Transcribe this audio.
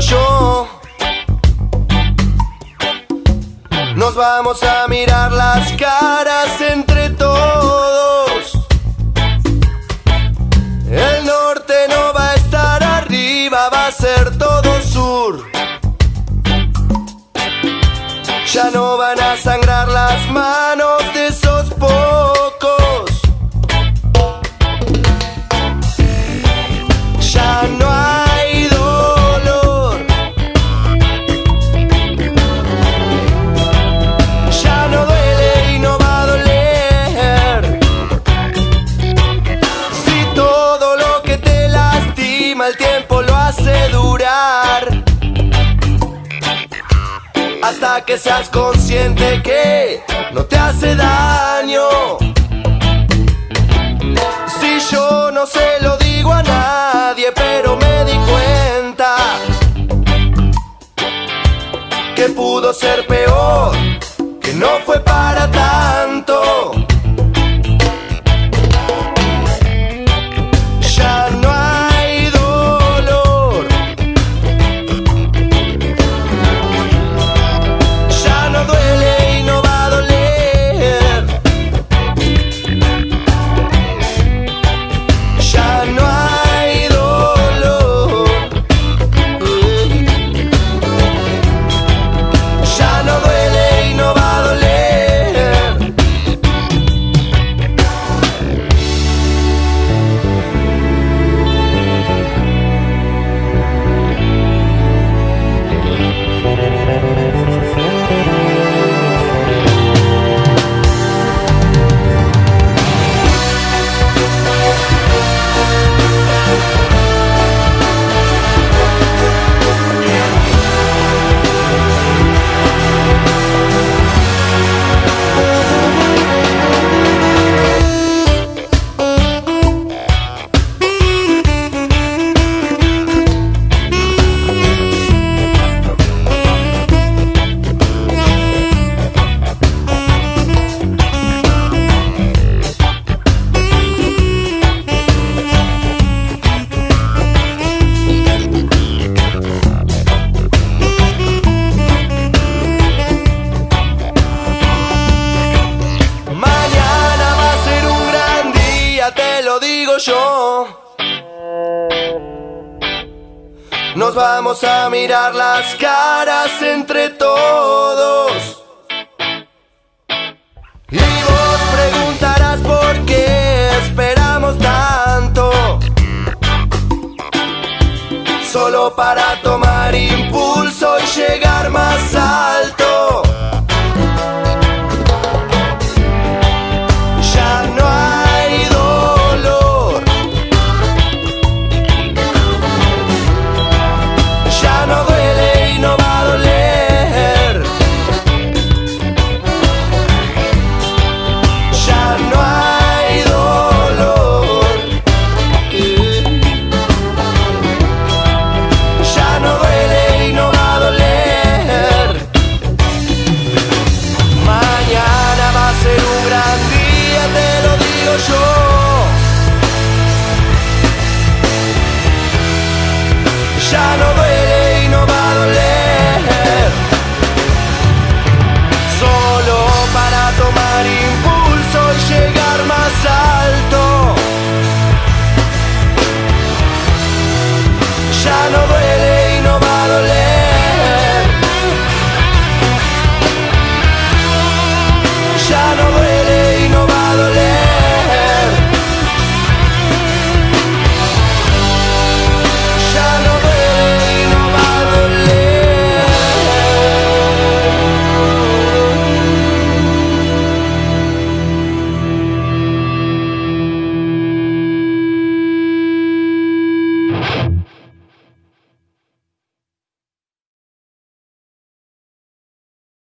yo. Nos vamos a mirar las caras entre todos. El norte no va a estar arriba, va a ser todo sur. Ya no van a sangrar las manos de esos pocos. Ya no hay dolor. Ya no duele y no va a doler. Si todo lo que te lastima el tiempo lo hace durar, hasta que seas consciente que no te hace daño. Si yo no se lo digo a nadie, pero me di cuenta que pudo ser peor, que no fue para tanto. Ya no hay dolor. Ya no duele y no va a doler. Ya no hay dolor. Ya no duele y no va a doler. Yo. Nos vamos a mirar las caras entre todos. Y vos preguntarás por qué esperamos tanto, solo para tomar impulso y llegar